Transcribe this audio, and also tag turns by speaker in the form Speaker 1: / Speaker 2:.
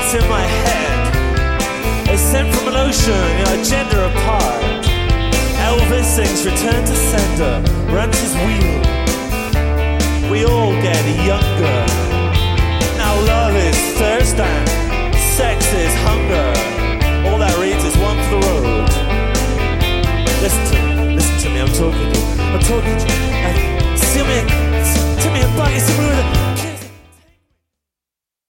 Speaker 1: voice in my head is sent from an ocean, gender apart. Elvis sings return to sender, runs his wheel. We all get younger. Now love is thirst and sex is hunger. All that reads is one for the road. Listen to me, I'm talking to